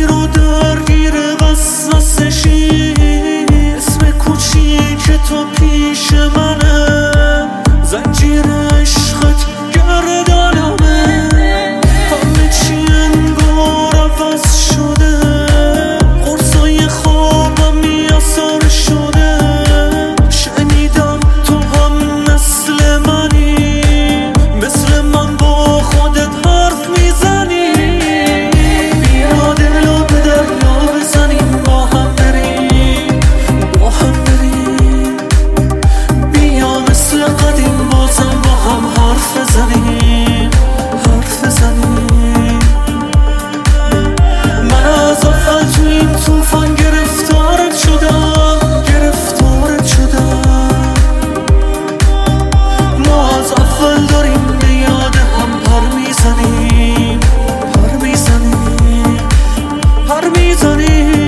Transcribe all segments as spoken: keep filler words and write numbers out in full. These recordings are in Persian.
اسیر و درگیر وسوسشی، اسم کوچیک تو پیش منه، زنجیر عشقت گردنمه، همه چی انگار عوض شده، قرصای خوابم میاسار شده، شنیدم تو هم مثل منی، مثل من با خودت حرف میزنی، بیا دلو به دریا بزنیم، با هم بریم با هم بریم، بیا مثل قدیم بازم با هم حرف بزنیم حرف بزنیم. من از اول تو این طوفان گرفتارت شدم گرفتارت شدم، ما از اول داریم به یاد هم پر میزنیم پر میزنیم پر میزنیم.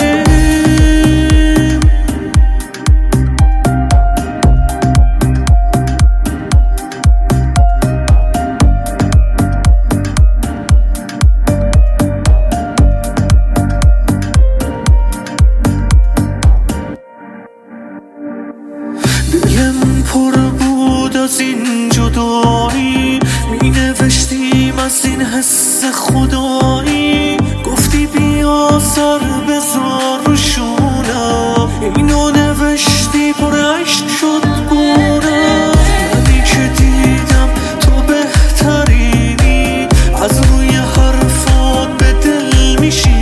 دلم پر بود از این جدایی، می نوشتیم از این حس خدایی، گفتی بیا سر بذار رو شونم، اینو نوشتی پر عشق شد گونم، منی که دیدم تو بهترینی، از روی حرفات به دل میشی،